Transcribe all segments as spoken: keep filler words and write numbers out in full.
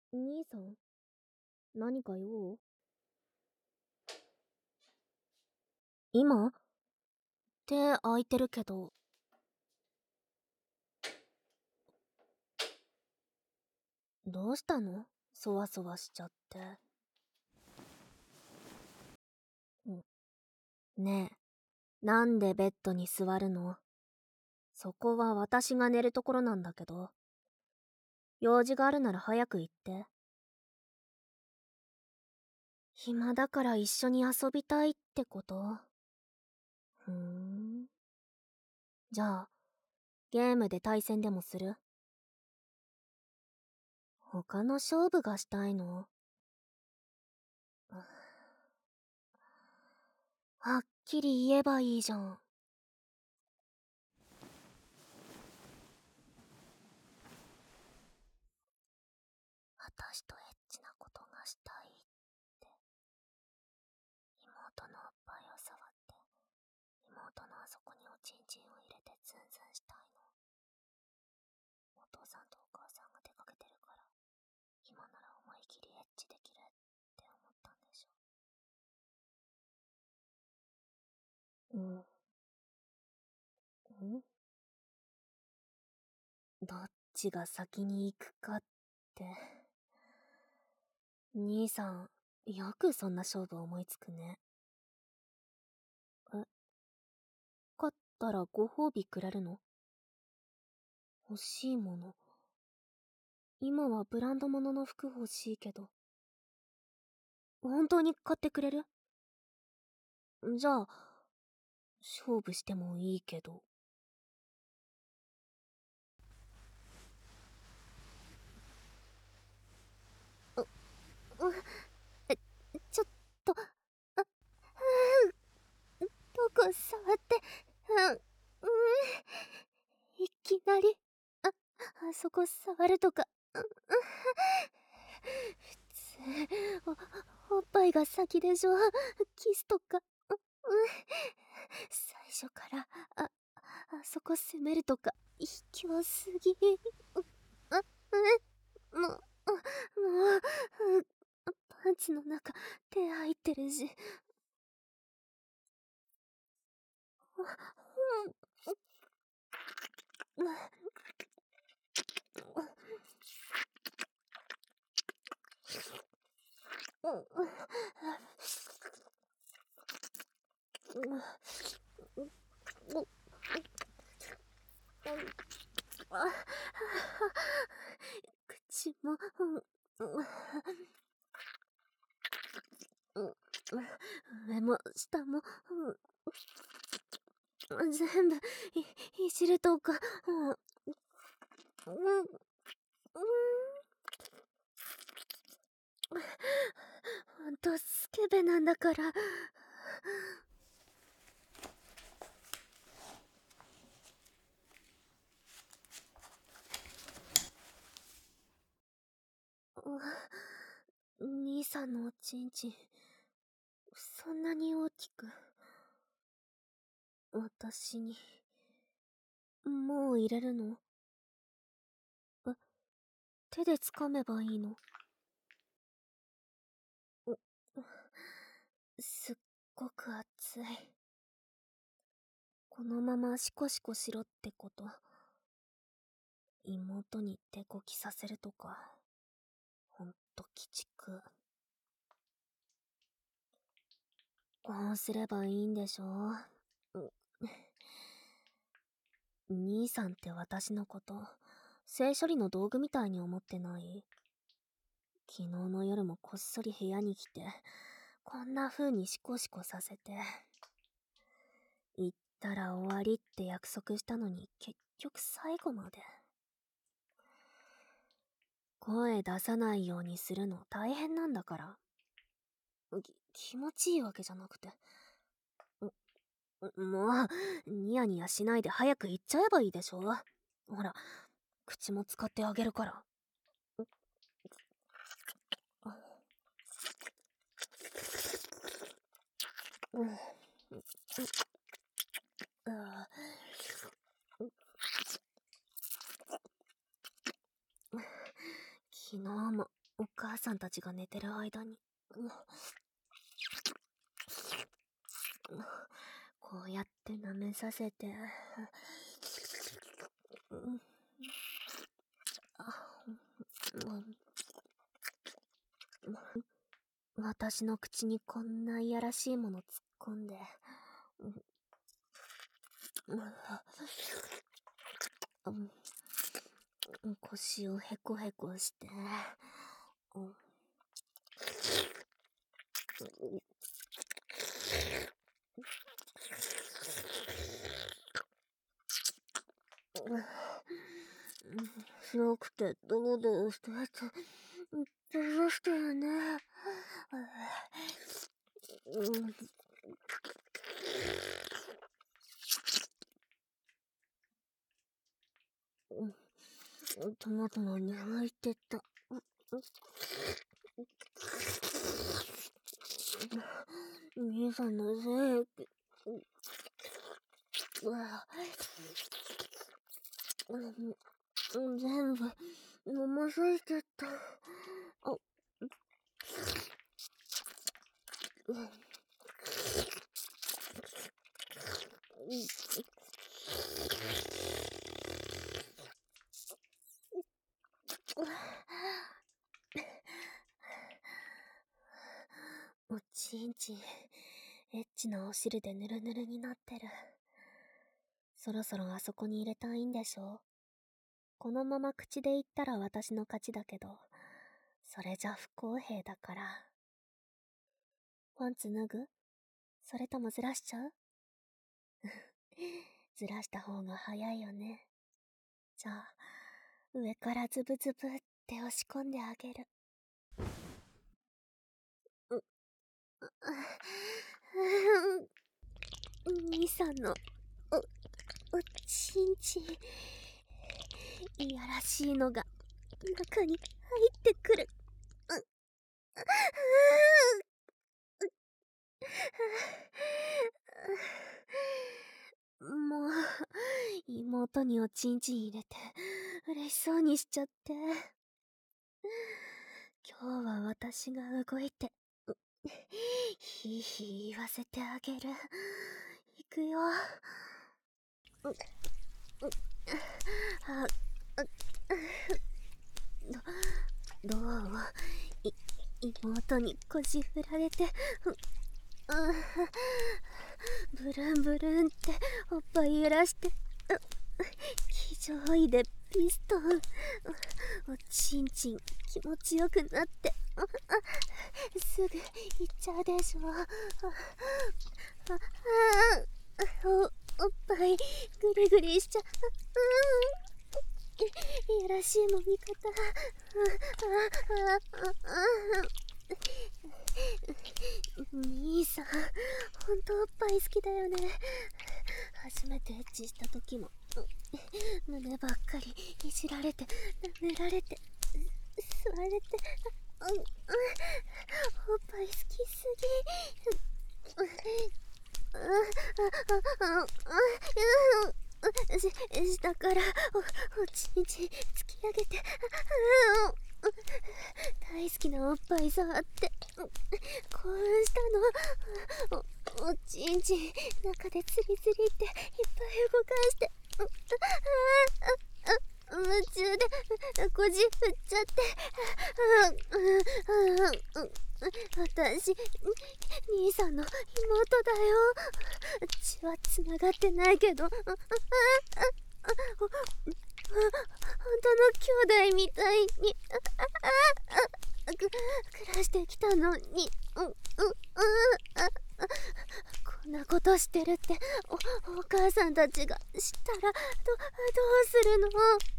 兄さん、何か用？今手空いてるけど。どうしたの？そわそわしちゃって。んねえ、なんでベッドに座るの？そこは私が寝るところなんだけど。用事があるなら早く行って。暇だから一緒に遊びたいってこと？ふーん。じゃあ、ゲームで対戦でもする？他の勝負がしたいの？はっきり言えばいいじゃん。私とエッチなことがしたいって。妹のおっぱいを触って、妹のあそこにおちんちんを入れてズンズンしたいの。お父さんとお母さんが出かけてるから、今なら思い切りエッチできるって思ったんでしょ。うん。んどっちが先に行くかって。兄さん、よくそんな勝負思いつくね。え、勝ったらご褒美くれるの？欲しいもの。今はブランド物の服欲しいけど。本当に買ってくれる？じゃあ、勝負してもいいけど。う、う、え、ちょっと、あ、どこ触って、うん、うん、いきなり、あ、あそこ触るとか、うん、うん、普通、お、おっぱいが先でしょ。キスとか、うん、最初から、あ、あそこ攻めるとか、卑怯すぎ。う、あ、え、もう、もう、パンツの中、手入ってるし。口も、上も下も、全部い、いじるとか、うん、うん、ほんとスケベなんだから。兄さんのおちんちん、そんなに大きく。私に、もう入れるの？え、手で掴めばいいの？すっごく熱い。このままシコシコしろってこと？妹に手こきさせるとか、ほんと鬼畜。こうすればいいんでしょ？兄さんって私のこと、性処理の道具みたいに思ってない？昨日の夜もこっそり部屋に来て、こんな風にシコシコさせて。行ったら終わりって約束したのに、結局最後まで。声出さないようにするの大変なんだから。き、気持ちいいわけじゃなくて。もう、ニヤニヤしないで早く行っちゃえばいいでしょ。ほら、口も使ってあげるから。うん。昨日もお母さんたちが寝てる間に。こうやって舐めさせて、私の口にこんないやらしいもの突っ込んで、腰をヘコヘコして、白くてドロドロしたやつ、どうしたよね。トマトの眠いってた。兄さんのせい。全部飲まされちゃった。あおちんちん、エッチなお汁でぬるぬるになってる。そろそろあそこに入れたいんでしょ。このまま口で言ったら私の勝ちだけど、それじゃ不公平だから。パンツ脱ぐ？それともずらしちゃう？ずらした方が早いよね。じゃあ、上からズブズブって押し込んであげる。兄さんのお、おちんちん、いやらしいのが中に入ってくる。もう、妹におちんちん入れて嬉しそうにしちゃって。今日は私が動いてひいひい言わせてあげる。いくよ。ど、どうい、妹に腰振られて、ブルンブルンっておっぱい揺らして、気丈医でピストン、おちんちん気持ちよくなって、すぐ行っちゃうでしょ。お, おっぱいグリグリしちゃう。いやらしいもみ方。兄さん、ほんとおっぱい好きだよね。初めてエッチした時も胸ばっかりいじられて舐められて吸われて、おっぱい好きすぎ。下からお、おちんちん突き上げて、大好きなおっぱい触って興奮したの。お、おちんちん中でツリツリっていっぱい動かして、夢中で腰振っちゃって、私兄さんの妹だよ。血はつながってないけど本当の兄弟みたいに暮らしてきたのに、こんなことしてるってお、お母さんたちが知ったらど、どうするの？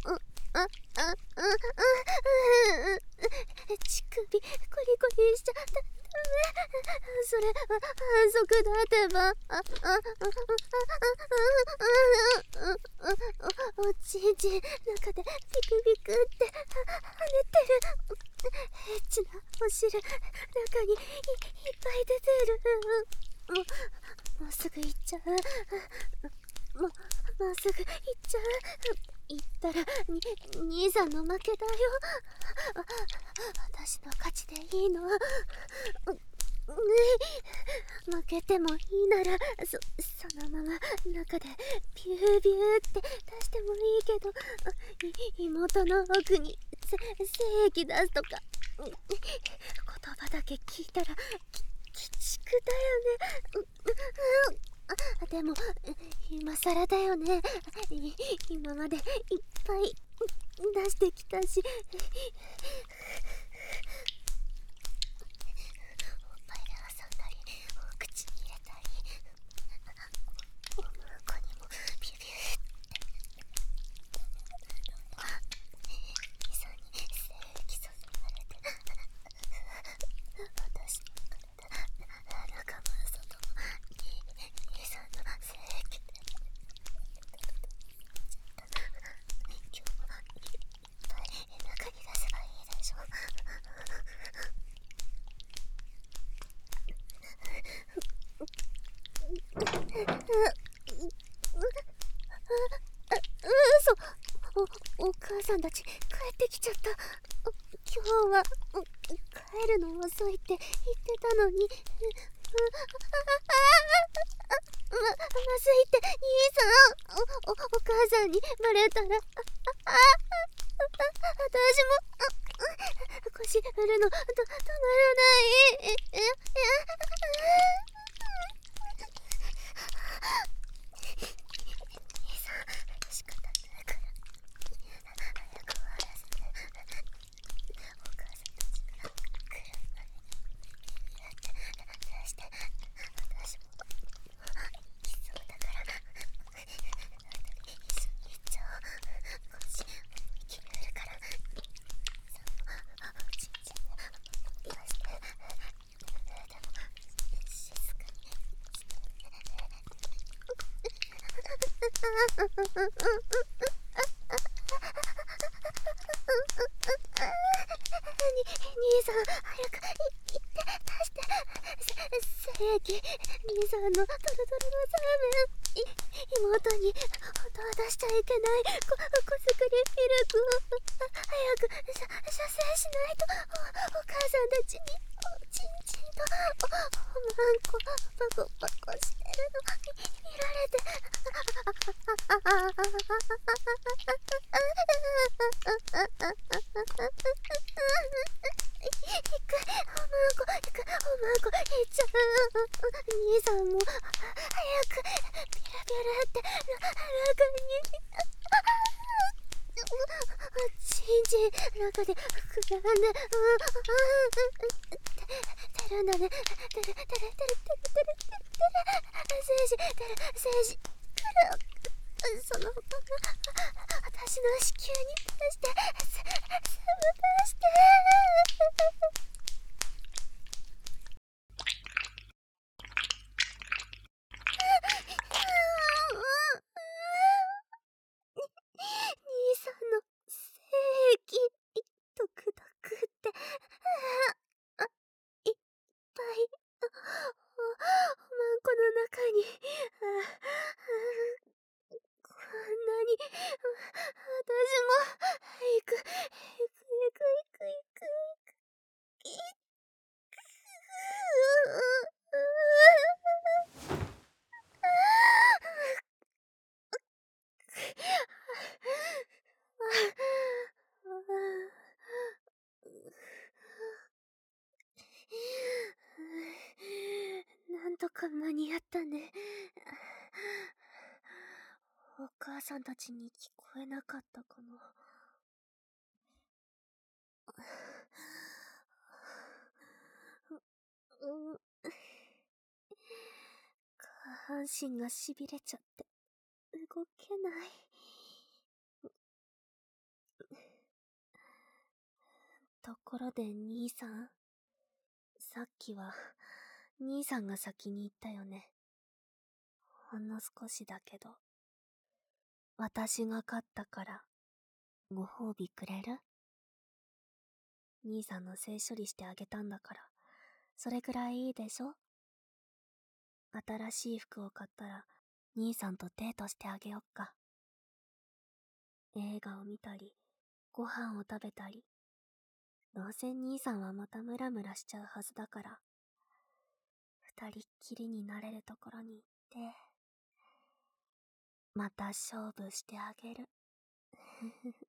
乳首コリコリしちゃダメ。それは反則だってば。おちんちん中でピクピクって跳ねてる。エッチなお汁中に い, いっぱい出てる。もう、もうすぐ行っちゃう。もう、もうすぐ行っちゃう。行っったら、に、兄さんの負けだよ。私の勝ちでいいの。ねえ、負けてもいいなら、そ、そのまま中でビュービューって出してもいいけど、い妹の奥にせ精液出すとか、言葉だけ聞いたら、き、鬼畜だよね。あ、でも、今更だよね。い今までいっぱい出してきたし。おっぱいで挟んだり、お口に入れたり、おむこにもビュビューってみそに精液注がれて、私の体中も外も兄さんの精液で今日もいっぱい中に出せばいいでしょ。嘘。お、お母さんたち帰ってきちゃった。今日は帰るの遅いって言ってたのに。ま、まずいって兄さん。お、お、お母さんにバレたら、あ、あ、私も腰振るのと止まらない。え、え、え、兄さん、仕方ないから早く終わらせて。お母さんたちが来る前にやって出して、私も行きそうだから一緒に行っちゃおう。腰思い切り振るから、さんもちんちんで出して。でも静かにに、兄さん、早く、い、行って、出して、せ、精液、兄さんのトロトロのサーメン、い、妹に、本当は出しちゃいけない、こ、こすくりミルクを、早く、しゃ、射精しないと、お、お母さんたちに、おちんちんと、お、おまんこ、パコパコしてるの、み、見られて、行く、おまんこ、行く、おまんこ、行っちゃう。兄さんも、早く、ビラビラって、楽に。ちんちん、中で膨らんで、うん、てるんだね。てる、てる、てる、てる、てる、てる、てる、精子、てる、精子、くる。そのまま、私の子宮に出して、す、すぐ出して。兄さんの精液、ドクドクって、あ、いっぱい、お、おまんこの中に、あ、こんなに、私も、行く、行く、行く、行く、行く、行く、なんとか間に合ったね。お母さんたちに聞こえなかったかな。うん、下半身がしびれちゃって動けない。ところで兄さん、さっきは兄さんが先に言ったよね。ほんの少しだけど、私が勝ったからご褒美くれる？兄さんの性処理してあげたんだから、それくらいいいでしょ？新しい服を買ったら兄さんとデートしてあげよっか。 映画を見たり、ご飯を食べたり。どうせ兄さんはまたムラムラしちゃうはずだから、二人っきりになれるところに行って、また勝負してあげる。